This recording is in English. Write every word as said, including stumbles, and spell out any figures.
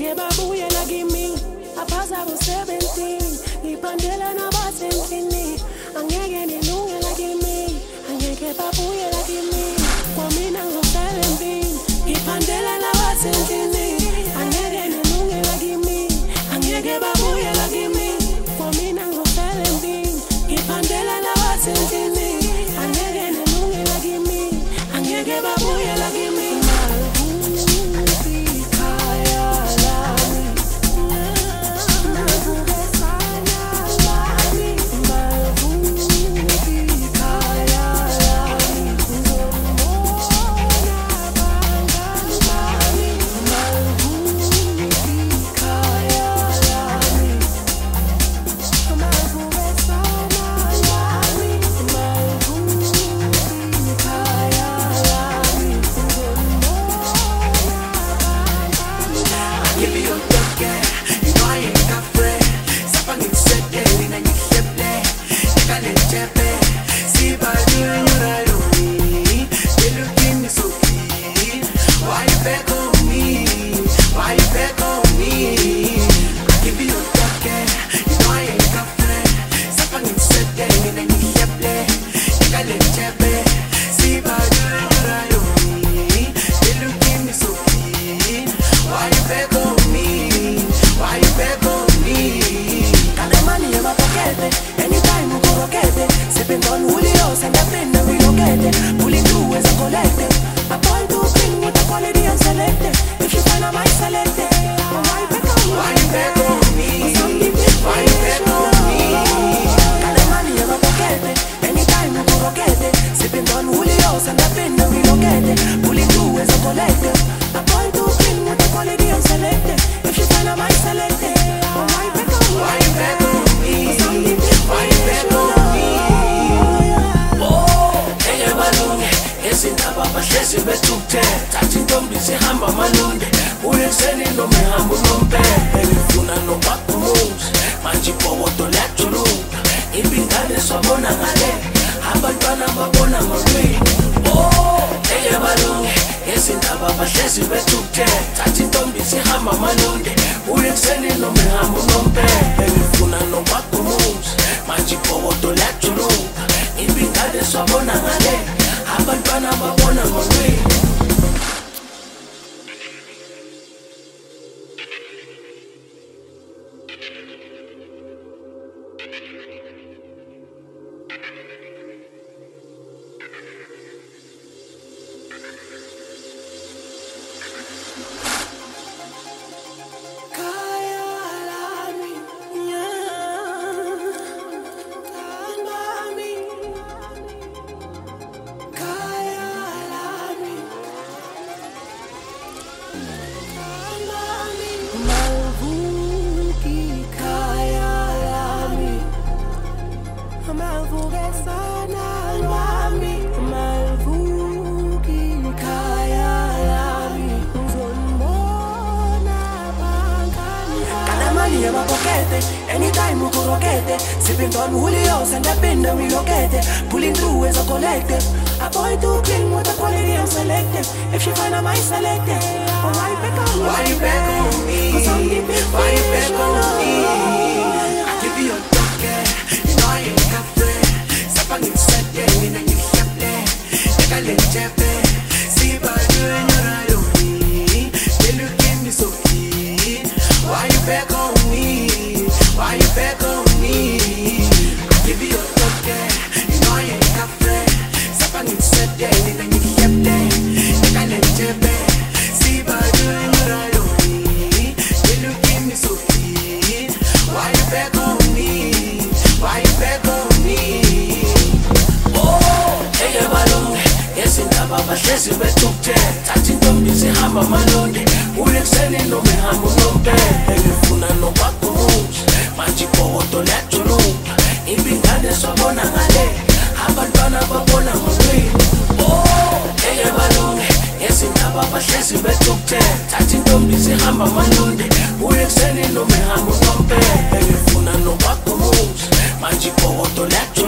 angeke babuyela kimi aphaza ku-seventeen ngiphandela nabasendlini angeke nilungela kimi angeke babuyela kimi kwamina ngo-seventeen ngiphandela nabasendlini angeke nilungela kimi angeke babuyela kimi kwamina ngo-seventeen ngiphandela nabasendlini angeke nilungela kimi angeke babuyela kimi Anytime we go rockete, sipping on Julio's and the bin that we locate, pulling through as a collective. A boy too clean with the quality I'm selective. If she find a my selective, oh why back on me? Why you back on me? Cause I'm deep in Why you back on me? I give you a bucket, you know I ain't got friend. Sapang in set, yeah, you know you can't play. Take a little jefe, see if I do and you're right on me. They look at me so keen. Why you back on me? Why you back on me? I give you a bucket, you know I ain't got friend. Sapang in set, yeah, you know you can't play. Take a little jefe, see if I do and you're right on me. They look at me so keen. Why you back on me? Why you back on me? Oh, hey, balonde, yes, in the Baba, yes, in the Tukte, touching them, busy hammer, malonde, who is sending no me hammer, no bed, and if you know what to lose, magic power to let you know, if you got this one, I'm a haven't done a babona, oh, hey, balonde, yes, in the Baba, yes, in the Tukte, touching them, busy hammer, malonde, who is sending no me hammer, no bed, and if you know what to lose, magic power to let you